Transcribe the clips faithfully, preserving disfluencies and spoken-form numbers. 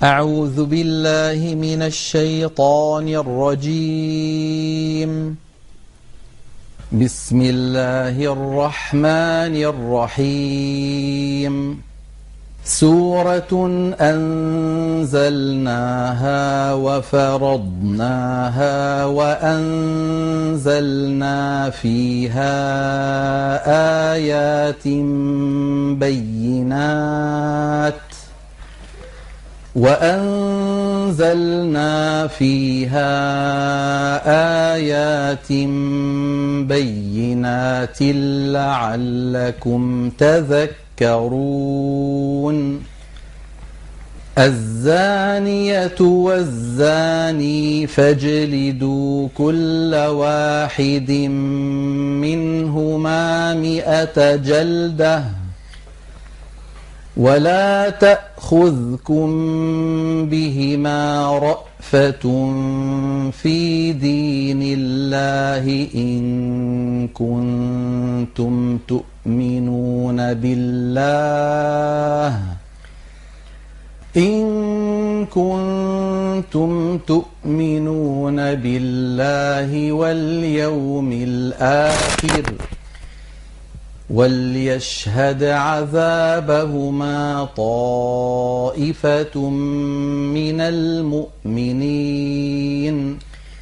أعوذ بالله من الشيطان الرجيم. بسم الله الرحمن الرحيم. سورة أنزلناها وفرضناها وأنزلنا فيها آيات بينات وأنزلنا فيها آيات بينات لعلكم تذكرون. الزانية والزاني فاجلدوا كل واحد منهما مئة جلدة ولا تأخذكم بهما رأفة في دين الله إن كنتم تؤمنون بالله إن كنتم تؤمنون بالله واليوم الآخر وليشهد عذابهما طائفة من المؤمنين.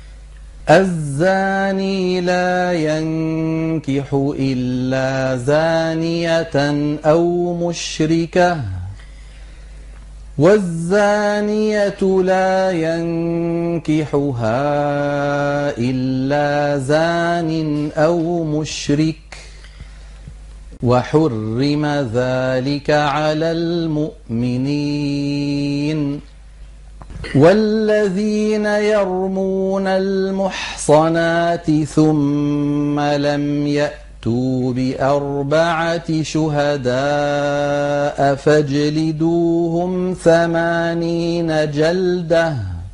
الزاني لا ينكح إلا زانية أو مشركة والزانية لا ينكحها إلا زان أو مشرك وحرم ذلك على المؤمنين. والذين يرمون المحصنات ثم لم يأتوا بأربعة شهداء فاجلدوهم ثمانين جلدة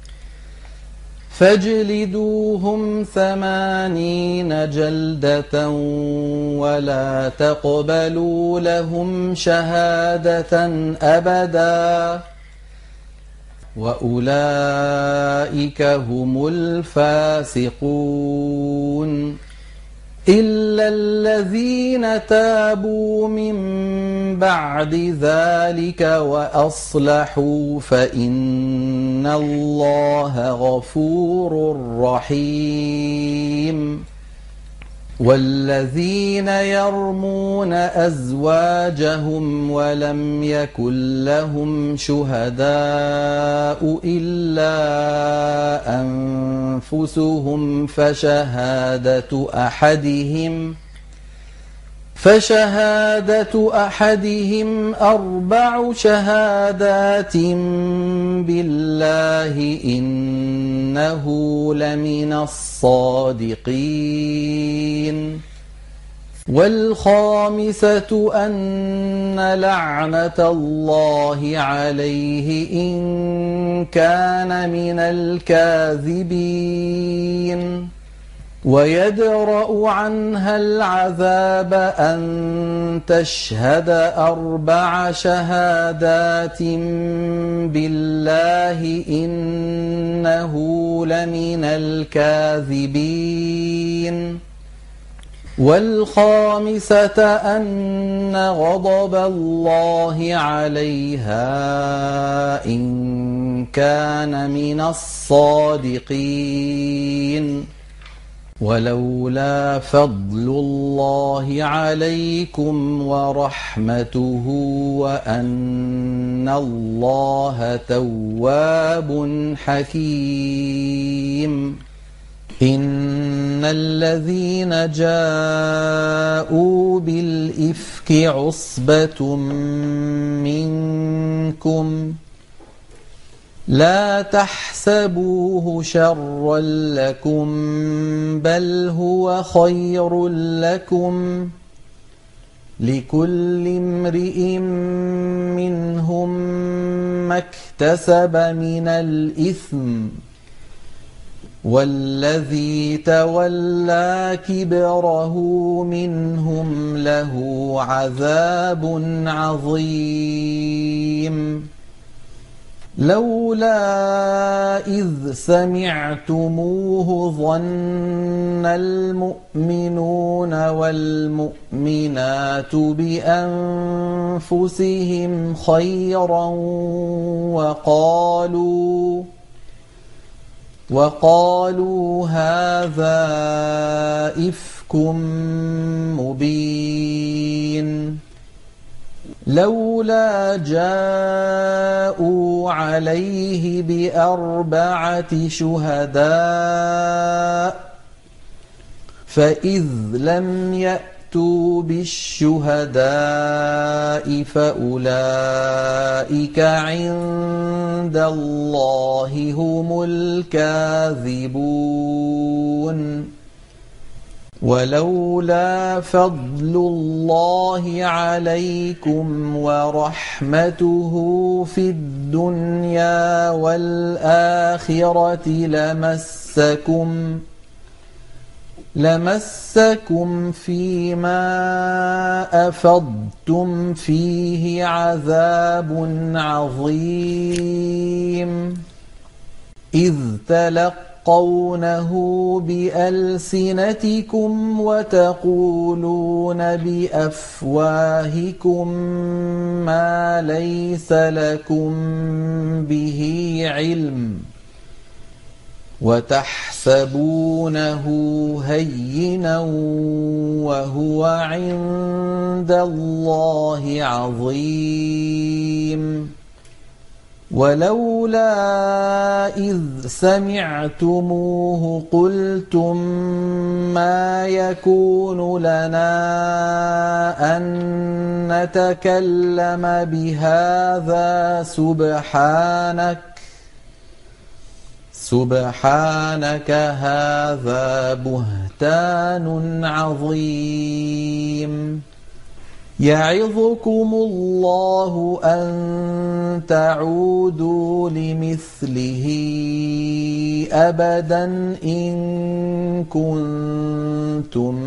فاجلدوهم ثمانين جلدة ولا تقبلوا لهم شهادة أبدا وأولئك هم الفاسقون. إلا الذين تابوا من بعد ذلك وأصلحوا فإن الله غفور رحيم. والذين يرمون أزواجهم ولم يكن لهم شهداء إلا أنفسهم فشهادة أحدهم فشهادة أحدهم أربع شهادات بالله إنه لمن الصادقين. والخامسة أن لعنة الله عليه إن كان من الكاذبين. ويدرأ عنها العذاب أن تشهد أربع شهادات بالله إنه لمن الكاذبين. والخامسة أن غضب الله عليها إن كان من الصادقين. ولولا فضل الله عليكم ورحمته وأن الله تواب حكيم. إن الذين جاءوا بالإفك عصبة منكم لا تحسبوه شرا لكم بل هو خير لكم لكل امرئ منهم ما اكتسب من الإثم والذي تولى كبره منهم له عذاب عظيم. لولا إذ سمعتموه ظن المؤمنون والمؤمنات بأنفسهم خيرا وقالوا وقالوا هذا إفك مبين لولا جاءوا عليه بأربعة شهداء فإذ لم يأتوا بالشهداء فأولئك عند الله هم الكاذبون ولولا فضل الله عليكم ورحمته في الدنيا والآخرة لمسكم لمسكم فيما أفضتم فيه عذاب عظيم إذ تلقونه بألسنتكم وتقولون بأفواهكم ما ليس لكم به علم وتحسبونه هينا وهو عند الله عظيم ولولا إذ سمعتموه قلتم ما يكون لنا أن نتكلم بهذا سبحانك سبحانك هذا بهتان عظيم يعظكم الله أن تعودوا لمثله أبدا إن كنتم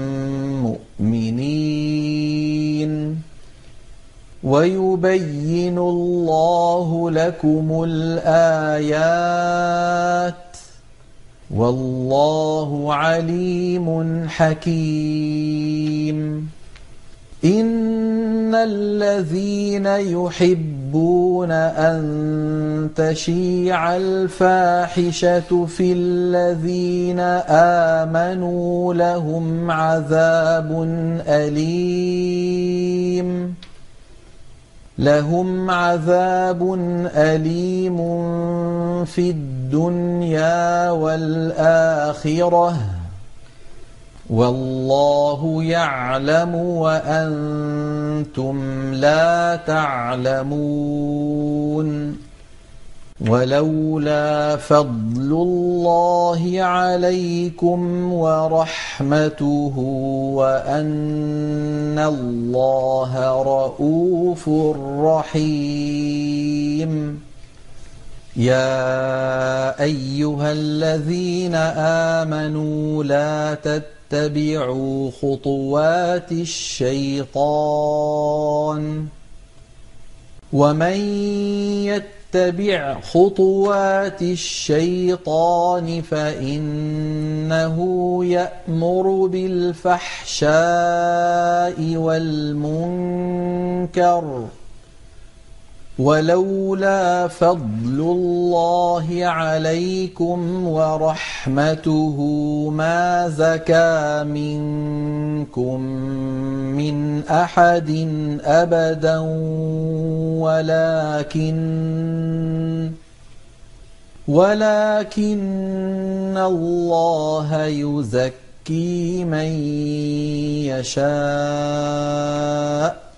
مؤمنين ويبين الله لكم الآيات والله عليم حكيم إن الذين يحبون أن تشيع الفاحشة في الذين آمنوا لهم عذاب أليم لهم عذاب أليم في الدنيا والآخرة والله يعلم وأنتم لا تعلمون ولولا فضل الله عليكم ورحمته وأن الله رءوف رحيم يا أيها الذين آمنوا لا تتبعوا خطوات الشيطان ومن يتبع خطوات الشيطان فإنه يأمر بالفحشاء والمنكر ولولا فضل الله عليكم ورحمته ما زكى منكم من أحد أبدا ولكن ولكن الله يزكي من يشاء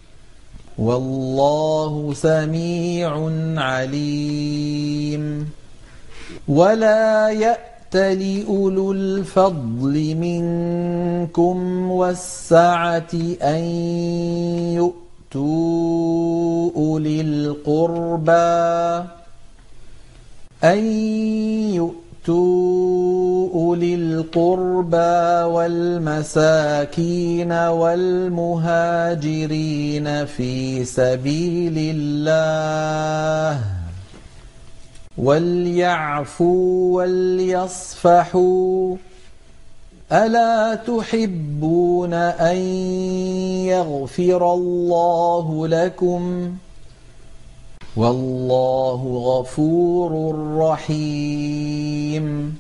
والله سميع عليم ولا يأت لأولو الفضل منكم والسعة أن يؤتوا أولي القربى أن يؤتوا أولي القربى والمساكين والمهاجرين في سبيل الله وليعفوا وليصفحوا ألا تحبون أن يغفر الله لكم والله غفور رحيم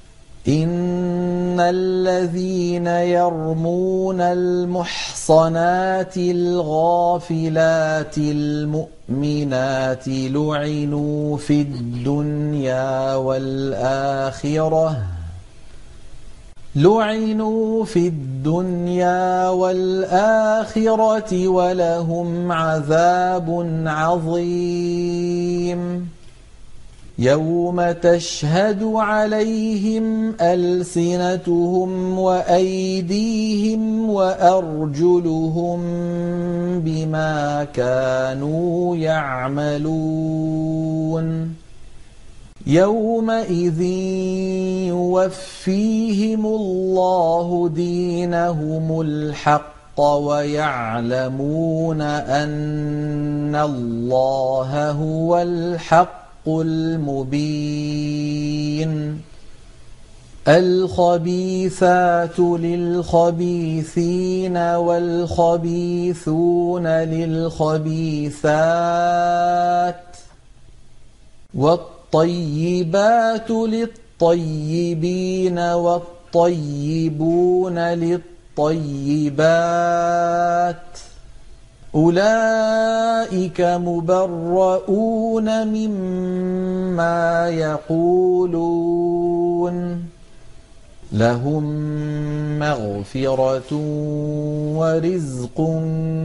إن الذين يرمون المحصنات الغافلات المؤمنات لعنوا في الدنيا والآخرة لعنوا في الدنيا والآخرة ولهم عذاب عظيم يوم تشهد عليهم ألسنتهم وأيديهم وأرجلهم بما كانوا يعملون يومئذ يوفيهم الله دينهم الحق ويعلمون أن الله هو الحق المبين الخبيثات للخبيثين والخبيثون للخبيثات والطيبات للطيبين والطيبون للطيبات أولئك مبرؤون مما يقولون لهم مغفرة ورزق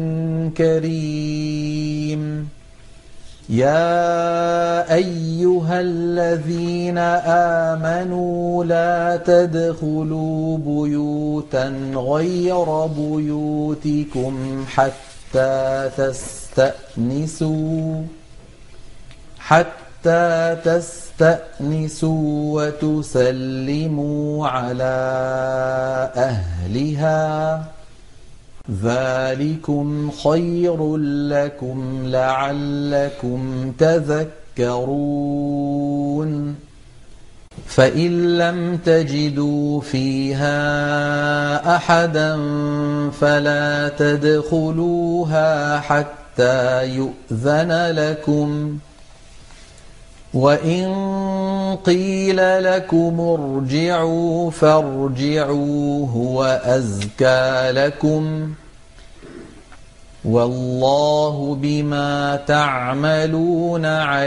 كريم يا أيها الذين آمنوا لا تدخلوا بيوتا غير بيوتكم حتى حتى تستأنسوا حتى تستأنسوا وتسلموا على أهلها ذلكم خير لكم لعلكم تذكرون فإن لم تجدوا فيها أحدا فلا تدخلوها حتى يؤذن لكم وإن قيل لكم ارجعوا فارجعوا هو أزكى لكم والله بما تعملون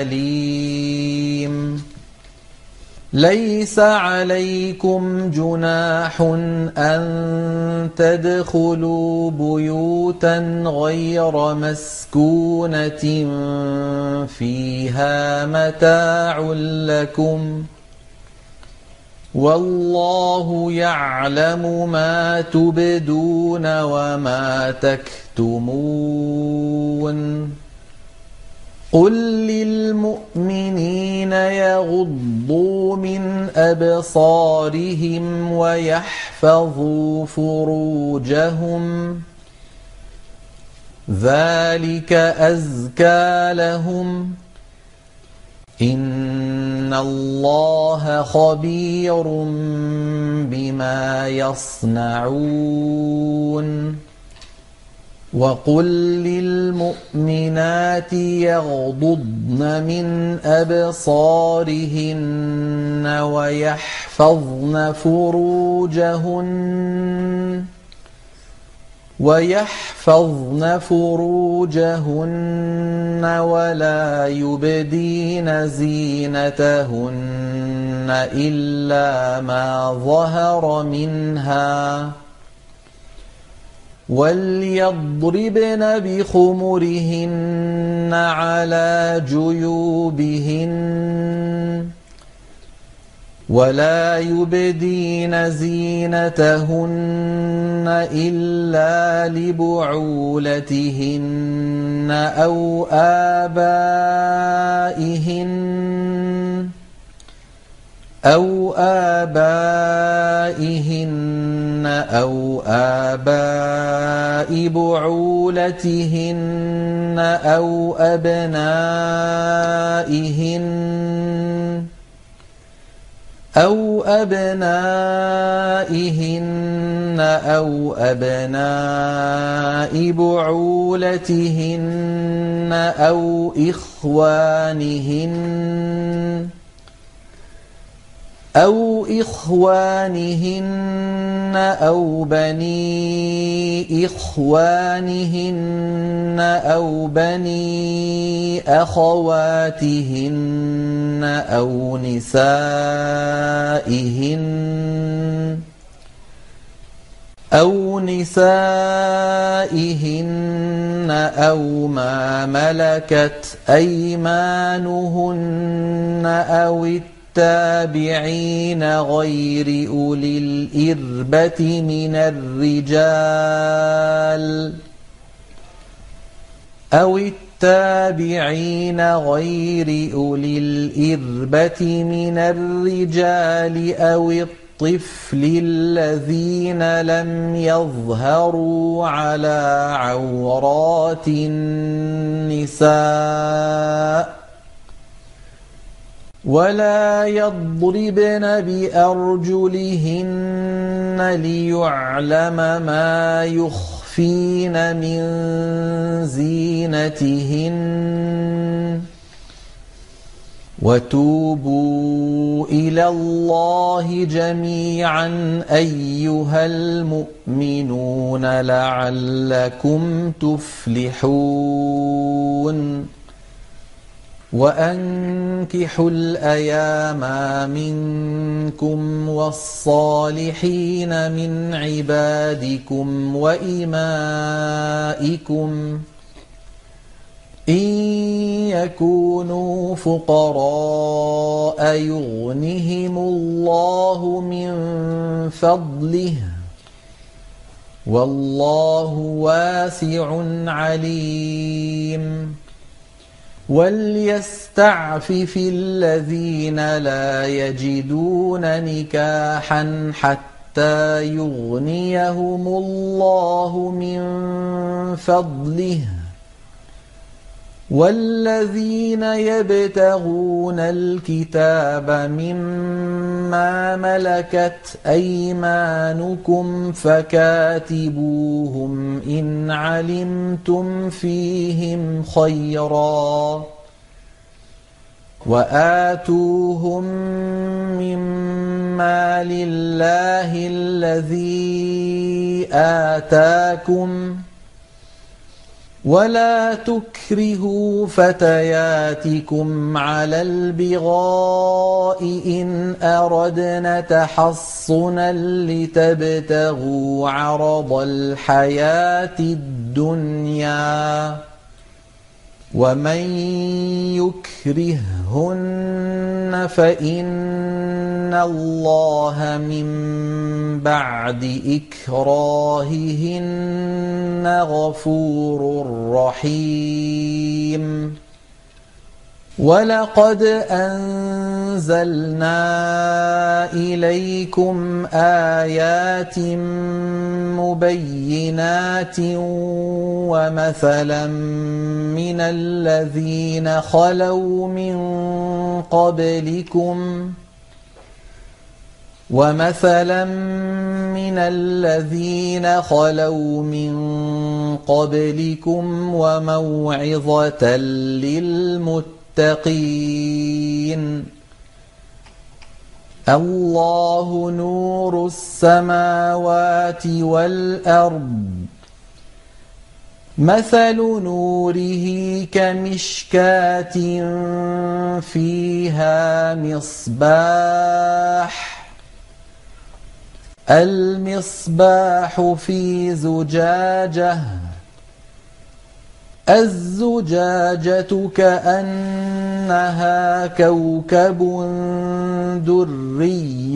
عليم ليس عليكم جناح أن تدخلوا بيوتا غير مسكونة فيها متاع لكم والله يعلم ما تبدون وما تكتمون قل للمؤمنين يغضوا من أبصارهم ويحفظوا فروجهم ذلك أزكى لهم إن الله خبير بما يصنعون وقل للمؤمنات يغضضن من أبصارهن ويحفظن فروجهن ويحفظن فروجهن ولا يبدين زينتهن إلا ما ظهر منها وليضربن بخمرهن على جيوبهن ولا يبدين زينتهن إلا لبعولتهن أو آبائهن أو آبائهن أو آباء بعولتهن أو أبنائهن أو أبنائهن أو أبناء بعولتهن أو إخوانهن أو إخوانهن أو بني إخوانهن أو بني أخواتهن أو نسائهن أو نسائهن أو ما ملكت أيمانهن أو التابعين غير أولي الإربة من الرجال أو التابعين غير أولي الإربة من الرجال أو الطفل الذين لم يظهروا على عورات النساء ولا يضربن بأرجلهن ليعلم ما يخفين من زينتهن وتوبوا إلى الله جميعا أيها المؤمنون لعلكم تفلحون وأنكحوا الأيام منكم والصالحين من عبادكم وإمائكم إن يكونوا فقراء يغنهم الله من فضله والله واسع عليم وليستعفف الذين لا يجدون نكاحا حتى يغنيهم الله من فضله والذين يبتغون الكتاب مما ملكت أيمانكم فكاتبوهم إن علمتم فيهم خيرا وآتوهم مما لله الذي آتاكم ولا تكرهوا فتياتكم على البغاء إن أردنا تحصنا لتبتغوا عرض الحياة الدنيا ومن يكرههن فإن الله من بعد إكراههن غفور رحيم ولقد أنزلنا إليكم آيات مبينات ومثلا من الذين خلوا من قبلكم ومثلا من الذين خلوا من قبلكم وموعظة للمتقين الله نور السماوات والأرض مثل نوره كمشكاة فيها مصباح المصباح في زجاجة الزجاجة كأنها كوكب دري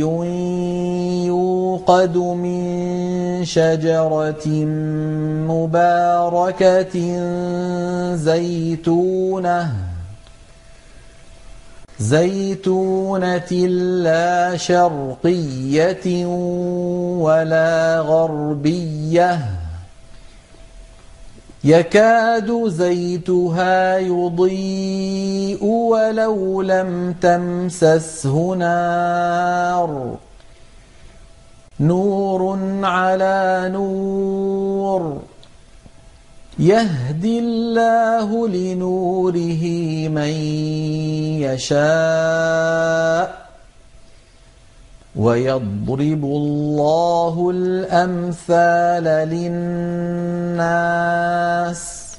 يوقد من شجرة مباركة زيتونة زيتونة لا شرقية ولا غربية يكاد زيتها يضيء ولو لم تمسسه نار نور على نور يهدي الله لنوره من يشاء ويضرب الله الأمثال للناس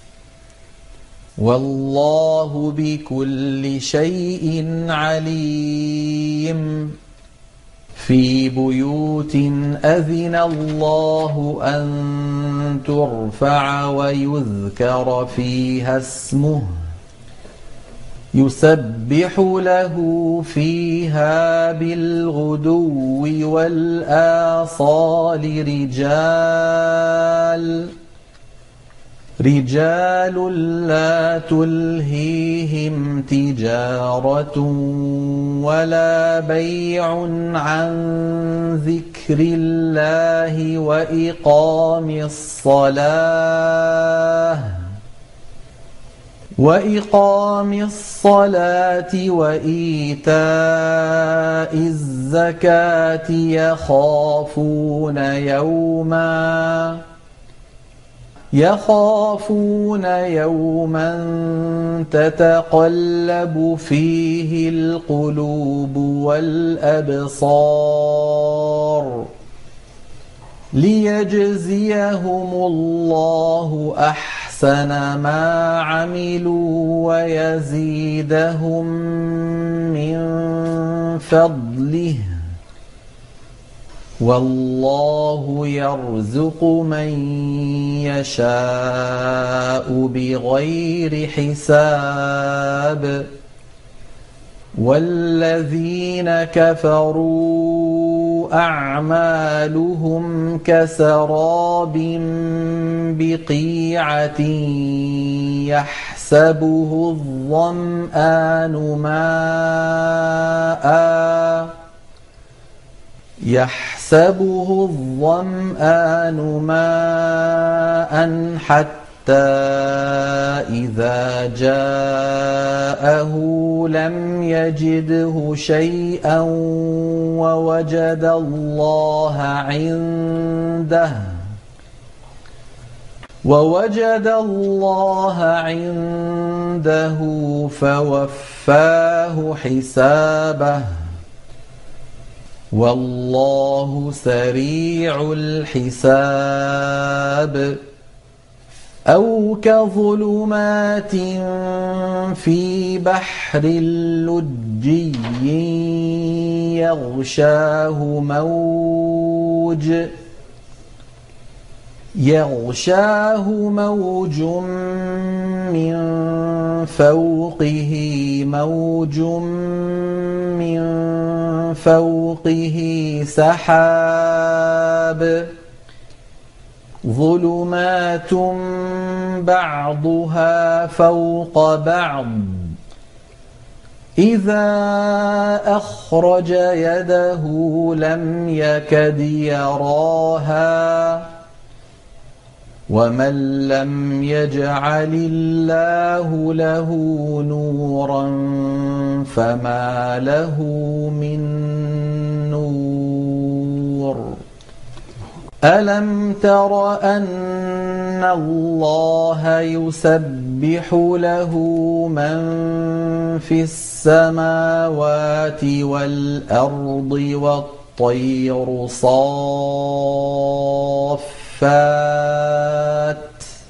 والله بكل شيء عليم في بيوت أذن الله أن ترفع ويذكر فيها اسمه يسبح له فيها بالغدو والآصال رجال رجال لا تلهيهم تجارة ولا بيع عن ذكر الله وإقام الصلاة وإقام الصلاة وإيتاء الزكاة يخافون يوما يخافون يوما تتقلب فيه القلوب والأبصار ليجزيهم الله أحسن ما عملوا ويزيدهم من فضله والله يرزق من يشاء بغير حساب والذين كفروا أعمالهم كسراب بقيعة يحسبه الظمآن ماءً يحسبه الظمآن ماء حتى إذا جاءه لم يجده شيئا ووجد الله عنده ووجد الله عنده فوفاه حسابه والله سريع الحساب أو كظلمات في بحر لجي يغشاه موج يغشاه موج من فوقه موج من فوقه سحاب ظلمات بعضها فوق بعض إذا أخرج يده لم يكد يراها ومن لم يجعل الله له نورا فما له من نور ألم تر أن الله يسبح له من في السماوات والأرض والطير صافات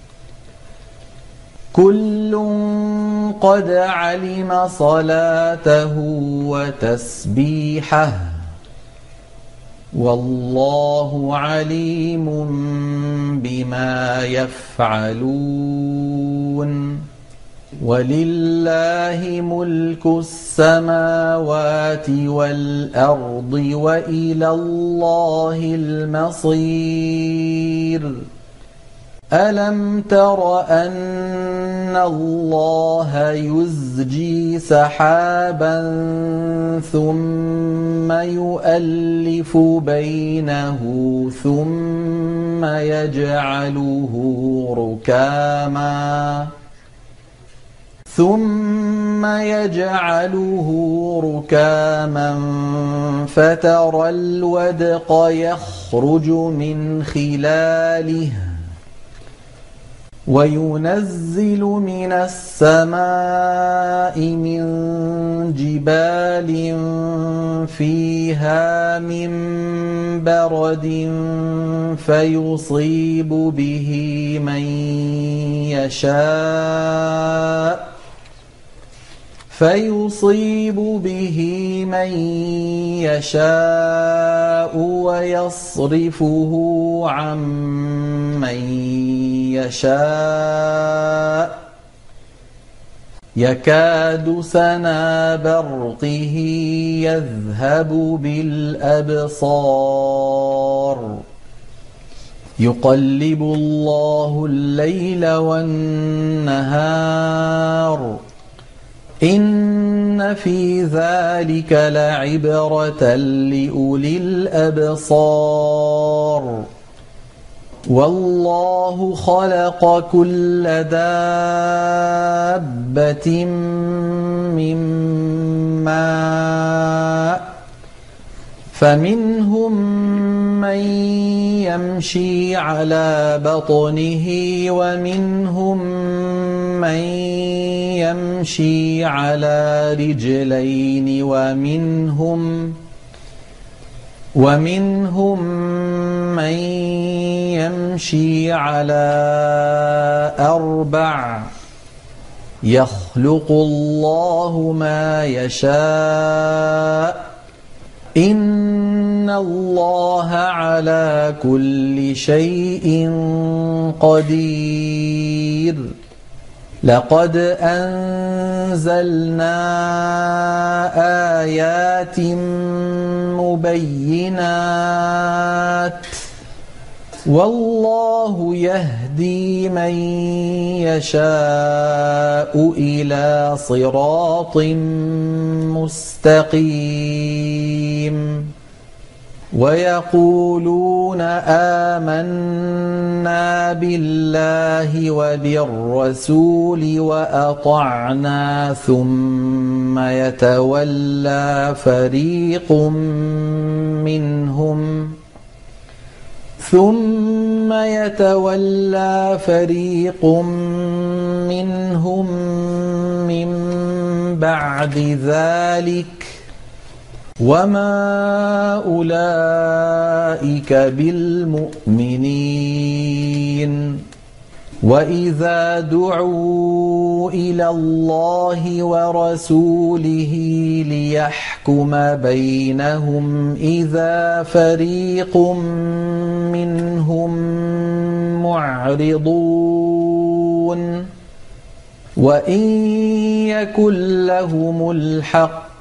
كل قد علم صلاته وتسبيحه والله عليم بما يفعلون ولله ملك السماوات والأرض وإلى الله المصير ألم تر أن الله يزجي سحابا ثم يؤلف بينه ثم يجعله ركاما ثم يجعله ركاما فترى الودق يخرج من خلاله وينزل من السماء من جبال فيها من برد فيصيب به من يشاء فيصيب به من يشاء ويصرفه عن من يشاء يكاد سنا برقه يذهب بالأبصار يقلب الله الليل والنهار إن في ذلك لعبرة لأولي الأبصار والله خلق كل دابة من ماء فمنهم من يمشي على بطنه ومنهم من يمشي على رجلين ومنهم ومنهم من يمشي على أربع يخلق الله ما يشاء إن الله على كل شيء قدير لقد أنزلنا آيات مبينات والله يهدي من يشاء إلى صراط مستقيم ويقولون آمنا بالله وبالرسول وأطعنا ثم يتولى فريق منهم ثم يتولى فريق منهم من بعد ذلك وما أولئك بالمؤمنين وإذا دعوا إلى الله ورسوله ليحكم بينهم إذا فريق منهم معرضون وإن يكن لهم الحق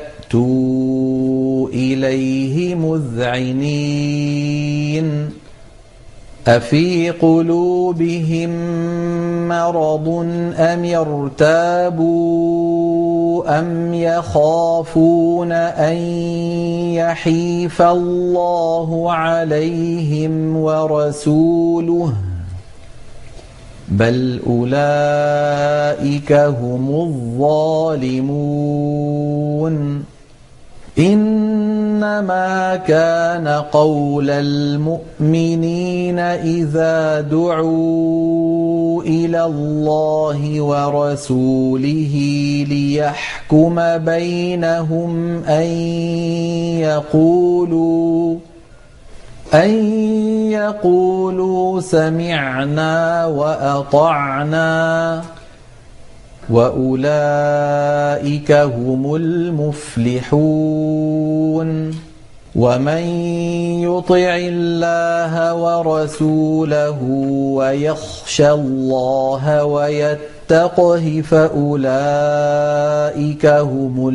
يأتوا إليه مذعنين أفي قلوبهم مرض أم يرتابوا أم يخافون أن يحيف الله عليهم ورسوله بل أولئك هم الظالمون إنما كان قول المؤمنين إذا دعوا إلى الله ورسوله ليحكم بينهم أن يقولوا أن يقولوا سمعنا وأطعنا وأولئك هم المفلحون ومن يطع الله ورسوله ويخشى الله ويتقه فأولئك هم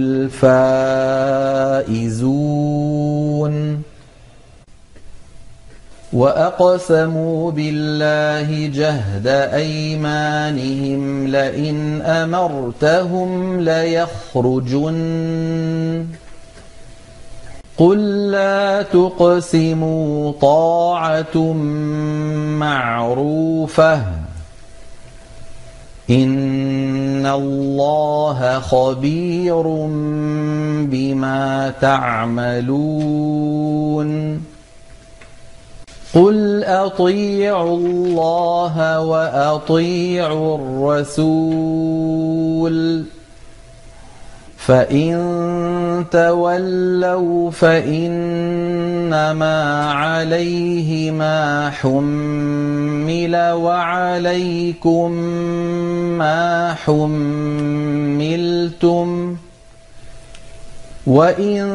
الفائزون وأقسموا بالله جهد أيمانهم لئن أمرتهم ليخرجن قل لا تقسموا طاعة معروفة إن الله خبير بما تعملون قل أطيعوا الله وأطيعوا الرسول فإن تولوا فإنما عليه ما حمل وعليكم ما حملتم وإن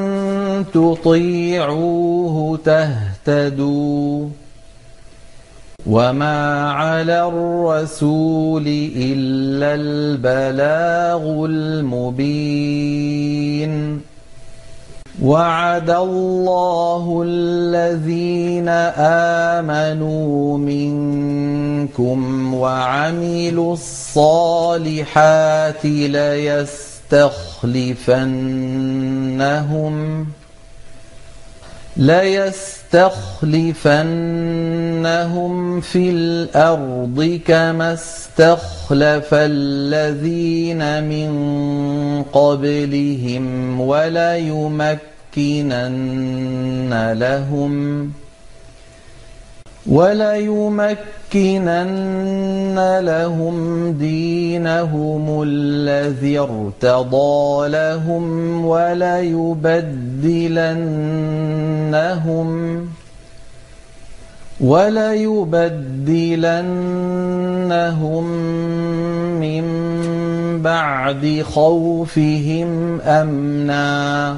تطيعوه تهتدوا وما على الرسول إلا البلاغ المبين وعد الله الذين آمنوا منكم وعملوا الصالحات ليستخلفنهم ليستخلفنهم في الأرض كما استخلف الذين من قبلهم وليمكنن لهم وليمكنن لهم دينهم الذي ارتضى لهم وليبدلنهم وليبدلنهم من بعد خوفهم أمنا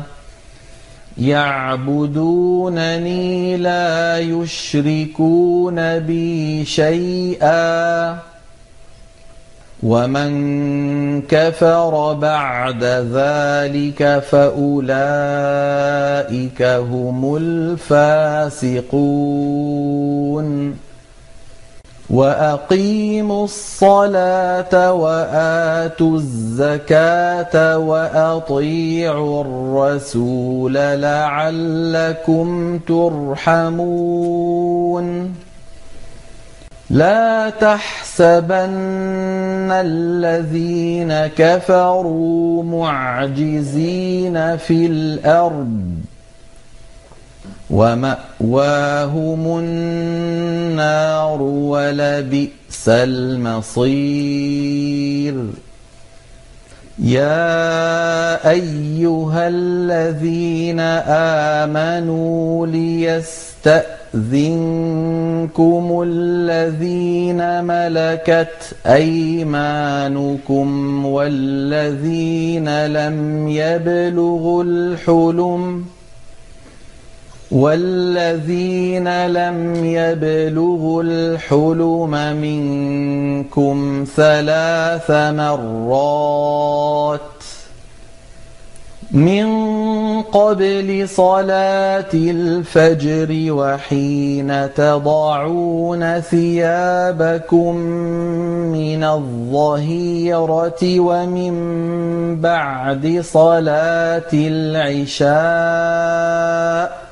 يعبدونني لا يشركون بي شيئا ومن كفر بعد ذلك فأولئك هم الفاسقون وأقيموا الصلاة وآتوا الزكاة وأطيعوا الرسول لعلكم ترحمون لا تحسبن الذين كفروا معجزين في الأرض ومأواهم النار ولبئس المصير يا أيها الذين آمنوا ليستأذنكم الذين ملكت أيمانكم والذين لم يبلغوا الحلم والذين لم يبلغوا الحلم منكم ثلاث مرات من قبل صلاة الفجر وحين تضعون ثيابكم من الظهيرة ومن بعد صلاة العشاء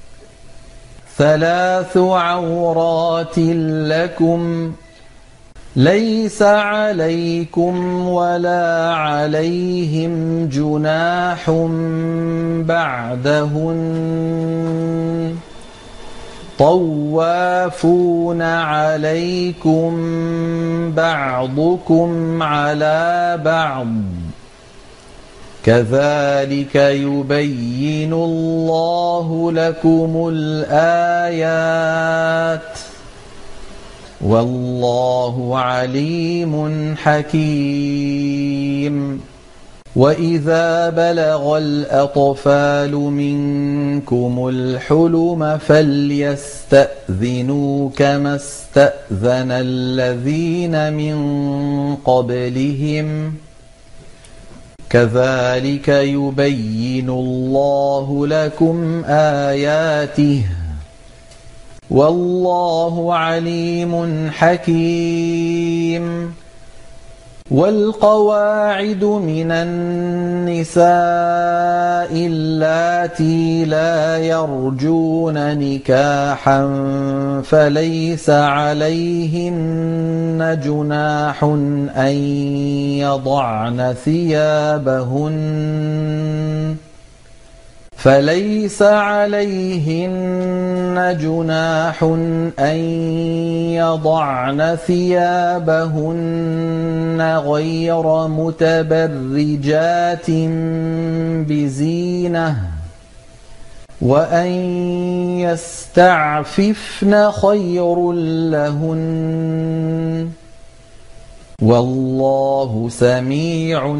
ثلاث عورات لكم ليس عليكم ولا عليهم جناح بعدهن طوافون عليكم بعضكم على بعض كذلك يبين الله لكم الآيات والله عليم حكيم وإذا بلغ الأطفال منكم الحلم فليستأذنوا كما استأذن الذين من قبلهم كذلك يبين الله لكم آياته والله عليم حكيم والقواعد من النساء اللاتي واللاتي لا يرجون نكاحا فليس عليهن جناح أن يضعن ثيابهن فليس عليهن جناح أن يضعن ثيابهن غير متبرجات بزينة وأن يستعففن خير لهن والله سميع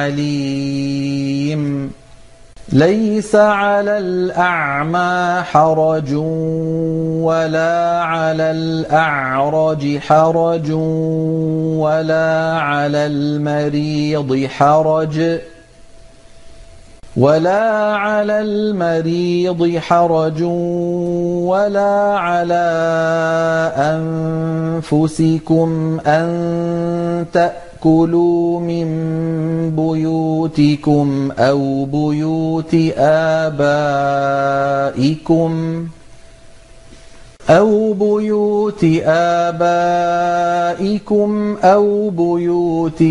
عليم. ليس على الأعمى حرج ولا على الأعرج حرج ولا على المريض حرج ولا على المريض حرج ولا على أنفسكم أن تأكلوا من بيوتكم أو بيوت آبائكم أو بيوت آبائكم أو بيوت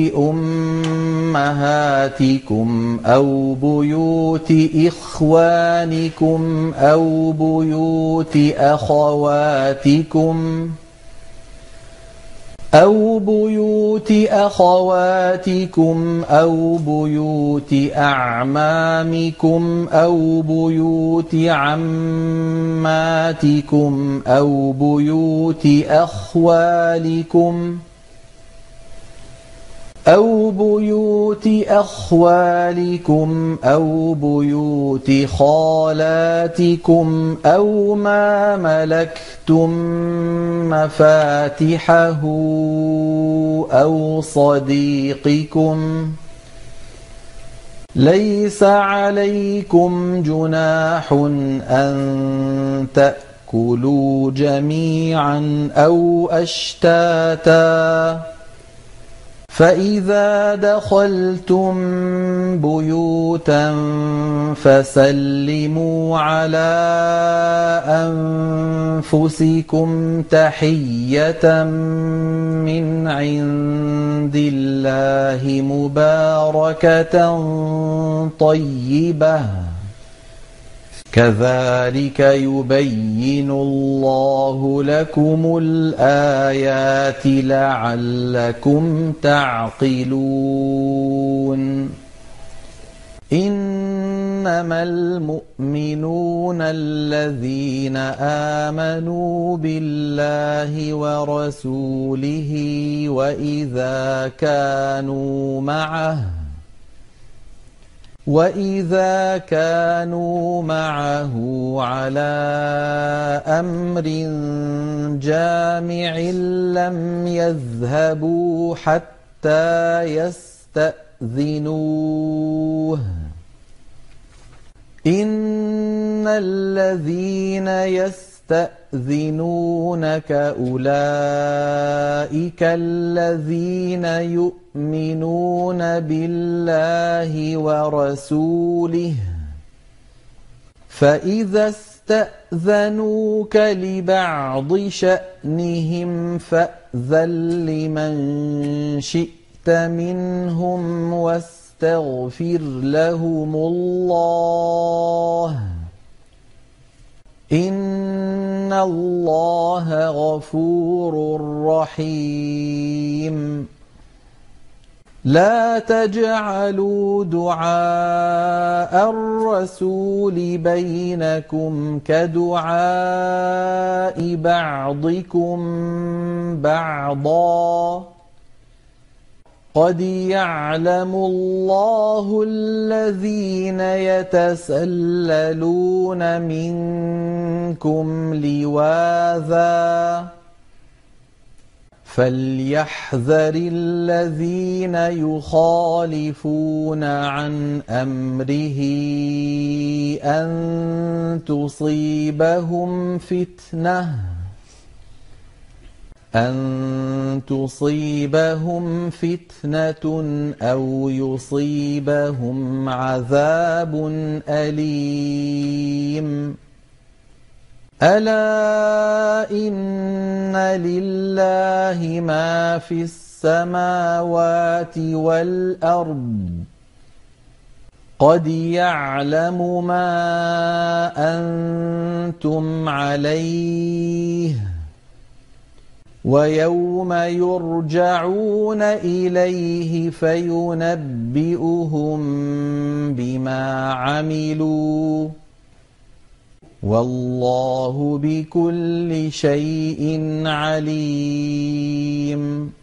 أمهاتكم أو بيوت إخوانكم أو بيوت أخواتكم أو بيوت أخواتكم أو بيوت أعمامكم أو بيوت عماتكم أو بيوت أخوالكم أو بيوت أخوالكم أو بيوت خالاتكم أو ما ملكتم مفاتحه أو صديقكم ليس عليكم جناح أن تأكلوا جميعا أو أشتاتا فإذا دخلتم بيوتا فسلموا على أنفسكم تحية من عند الله مباركة طيبة كذلك يبين الله لكم الآيات لعلكم تعقلون. إنما المؤمنون الذين آمنوا بالله ورسوله وإذا كانوا معه وإذا كانوا معه على أمر جامع لم يذهبوا حتى يستأذنوه إن الذين يستأذنونك أولئك الذين يؤمنون بالله ورسوله فإذا استأذنوك لبعض شأنهم فأذن لمن شئت منهم واستغفر لهم الله إن الله غفور رحيم. لا تجعلوا دعاء الرسول بينكم كدعاء بعضكم بعضا قد يعلم الله الذين يتسللون منكم لواذا فليحذر الذين يخالفون عن أمره أن تصيبهم فتنة أن تصيبهم فتنة أو يصيبهم عذاب أليم ألا إن لله ما في السماوات والأرض قد يعلم ما أنتم عليه ويوم يرجعون إليه فينبئهم بما عملوا والله بكل شيء عليم